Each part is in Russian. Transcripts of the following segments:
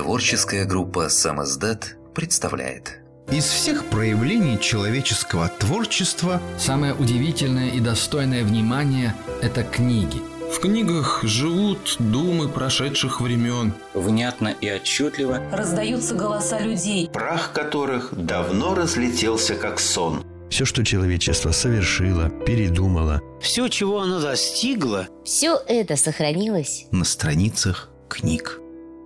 Творческая группа «Самиздат» представляет. Из всех проявлений человеческого творчества самое удивительное и достойное внимания – это книги. В книгах живут думы прошедших времен. Внятно и отчетливо раздаются голоса людей, прах которых давно разлетелся как сон. Все, что человечество совершило, передумало. Все, чего оно достигло, все это сохранилось на страницах книг.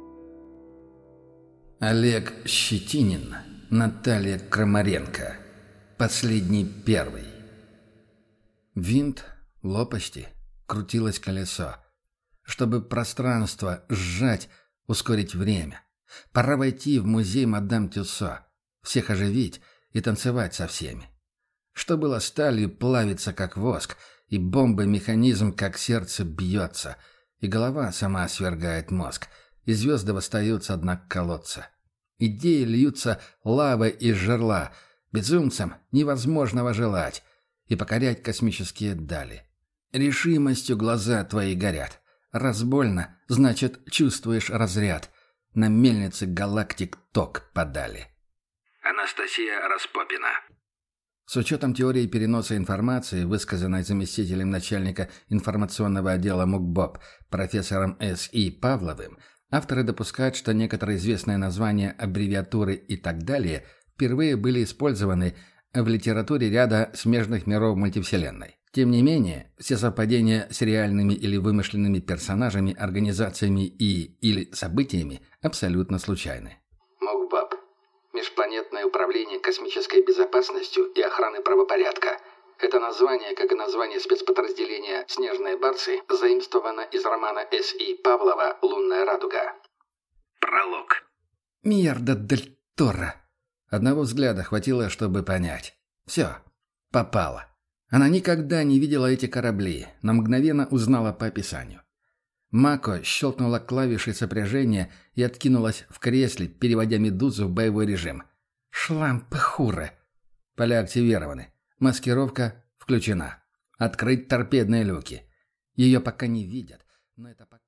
Олег Щетинин, Наталья Крамаренко. Последний первый. Винт, лопасти, крутилось колесо. Чтобы пространство сжать, ускорить время. Пора войти в музей мадам Тюссо, всех оживить и танцевать со всеми. Что было сталью, плавится как воск, и бомбой механизм как сердце бьется, и голова сама свергает мозг, и звезды восстают со дна колодца. Идеи льются лавой из жерла, безумцам невозможного желать и покорять космические дали. Решимостью глаза твои горят. Раз больно, значит, чувствуешь разряд. На мельнице галактик ток подали. Анастасия Распопина. С учетом теории переноса информации, высказанной заместителем начальника информационного отдела МУКБОП профессором С.И. Павловым, авторы допускают, что некоторые известные названия, аббревиатуры и так далее впервые были использованы в литературе ряда смежных миров мультивселенной. Тем не менее, все совпадения с реальными или вымышленными персонажами, организациями или событиями абсолютно случайны. МУКБОП. Межпланетное управление космической безопасностью и охраны правопорядка. Это название, как и название спецподразделения «Снежные барсы», заимствовано из романа С.И. Павлова «Лунная радуга». Пролог. Мьерда дель Торо. Одного взгляда хватило, чтобы понять. Все, попало. Она никогда не видела эти корабли, но мгновенно узнала по описанию. Мако щелкнула клавишей сопряжения и откинулась в кресле, переводя «Медузу» в боевой режим. Шлампы хуры. Поля активированы. Маскировка включена. Открыть торпедные люки. Ее пока не видят, но это пока...